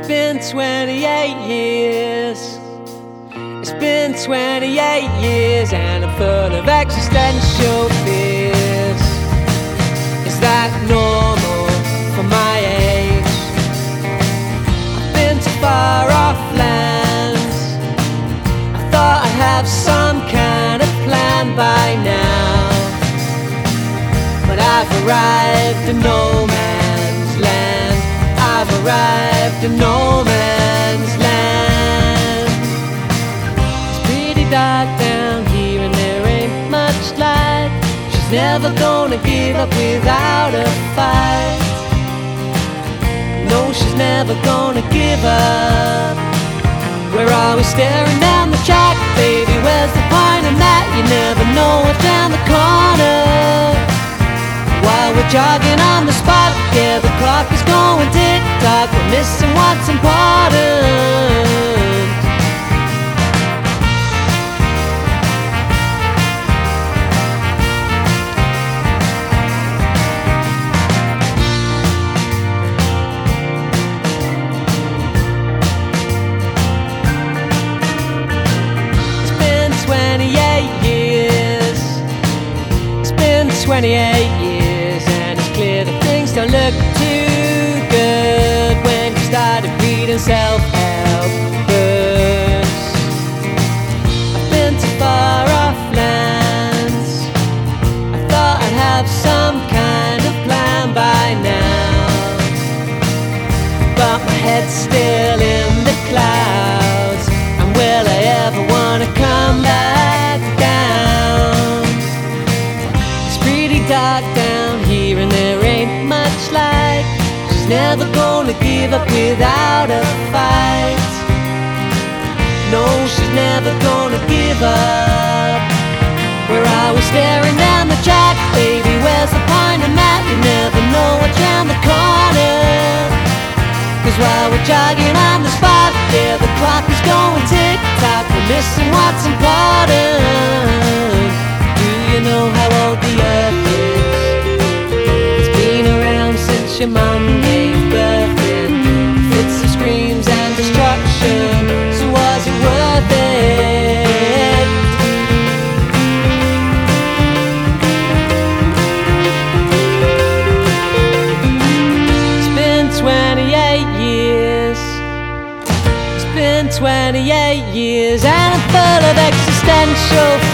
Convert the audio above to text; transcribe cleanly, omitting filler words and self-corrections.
been 28 years. It's been 28 years and I'm full of existential fears. Is that normal for my age? I've been to far off lands. I thought I'd have some kind of plan by now, but I've arrived in no man's land. I've arrived in no man's land. It's pretty dark down here and there ain't much light. She's never gonna give up without a fight. No, she's never gonna give up. We're always staring down the track, baby, where's the point in that? You never know what's down the corner. While we're jogging on the spot, yeah, the clock is going tick-tock. We're missing what's important. It's been 28 years. It's been 28 years, and it's clear that things don't look too good when you started reading self-help books. I've been to far off lands. I thought I'd have some kind of plan by now, but my head's still in the clouds. And will I ever wanna come back down? It's pretty dark down here and there ain't much light. She's never gonna give up without a fight. No, she's never gonna give up. We're always staring down the track, baby, where's the point in that? You never know what's round the corner. Cause while we're jogging on the spot, yeah, the clock is going tick-tock. We're missing what's important. Do you know how old the earth is? It's been around since your mum gave birth in fits of screams and destruction. So was it worth it? It's been 28 years. It's been 28 years and I'm full of existential